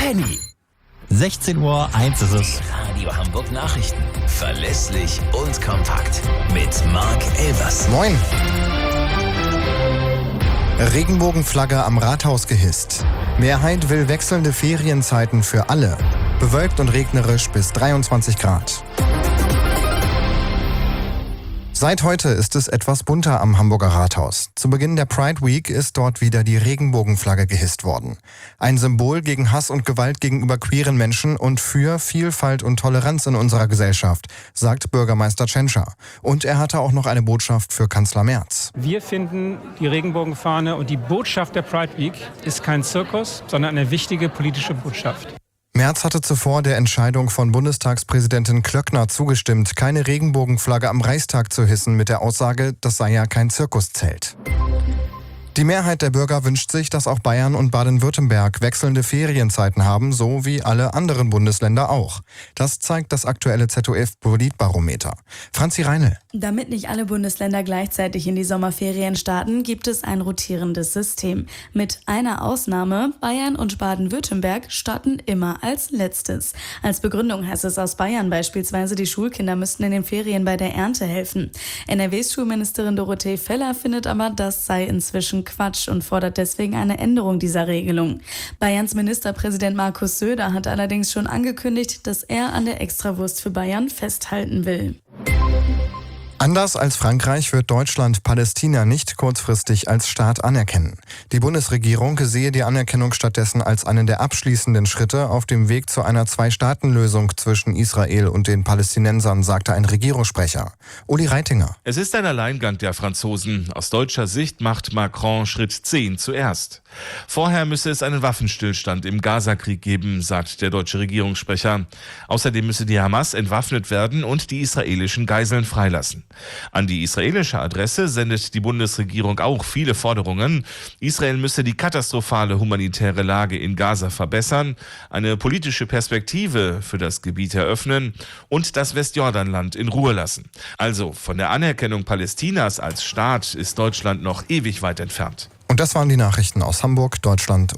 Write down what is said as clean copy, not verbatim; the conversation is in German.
Penny. 16 Uhr, 1 ist es. Radio Hamburg Nachrichten. Verlässlich und kompakt. Mit Marc Elvers. Moin. Regenbogenflagge am Rathaus gehisst. Mehrheit will wechselnde Ferienzeiten für alle. Bewölkt und regnerisch bis 23 Grad. Seit heute ist es etwas bunter am Hamburger Rathaus. Zu Beginn der Pride Week ist dort wieder die Regenbogenflagge gehisst worden. Ein Symbol gegen Hass und Gewalt gegenüber queeren Menschen und für Vielfalt und Toleranz in unserer Gesellschaft, sagt Bürgermeister Tschentscher. Und er hatte auch noch eine Botschaft für Kanzler Merz. Wir finden, die Regenbogenfahne und die Botschaft der Pride Week ist kein Zirkus, sondern eine wichtige politische Botschaft. Merz hatte zuvor der Entscheidung von Bundestagspräsidentin Klöckner zugestimmt, keine Regenbogenflagge am Reichstag zu hissen, mit der Aussage, das sei ja kein Zirkuszelt. Die Mehrheit der Bürger wünscht sich, dass auch Bayern und Baden-Württemberg wechselnde Ferienzeiten haben, so wie alle anderen Bundesländer auch. Das zeigt das aktuelle ZDF-Politbarometer. Franzi Reinl. Damit nicht alle Bundesländer gleichzeitig in die Sommerferien starten, gibt es ein rotierendes System. Mit einer Ausnahme, Bayern und Baden-Württemberg starten immer als letztes. Als Begründung heißt es aus Bayern beispielsweise, die Schulkinder müssten in den Ferien bei der Ernte helfen. NRWs Schulministerin Dorothee Feller findet aber, das sei inzwischen Quatsch und fordert deswegen eine Änderung dieser Regelung. Bayerns Ministerpräsident Markus Söder hat allerdings schon angekündigt, dass er an der Extrawurst für Bayern festhalten will. Anders als Frankreich wird Deutschland Palästina nicht kurzfristig als Staat anerkennen. Die Bundesregierung sehe die Anerkennung stattdessen als einen der abschließenden Schritte auf dem Weg zu einer Zwei-Staaten-Lösung zwischen Israel und den Palästinensern, sagte ein Regierungssprecher. Uli Reitinger. Es ist ein Alleingang der Franzosen. Aus deutscher Sicht macht Macron Schritt 10 zuerst. Vorher müsse es einen Waffenstillstand im Gazakrieg geben, sagt der deutsche Regierungssprecher. Außerdem müsse die Hamas entwaffnet werden und die israelischen Geiseln freilassen. An die israelische Adresse sendet die Bundesregierung auch viele Forderungen. Israel müsse die katastrophale humanitäre Lage in Gaza verbessern, eine politische Perspektive für das Gebiet eröffnen und das Westjordanland in Ruhe lassen. Also von der Anerkennung Palästinas als Staat ist Deutschland noch ewig weit entfernt. Und das waren die Nachrichten aus Hamburg, Deutschland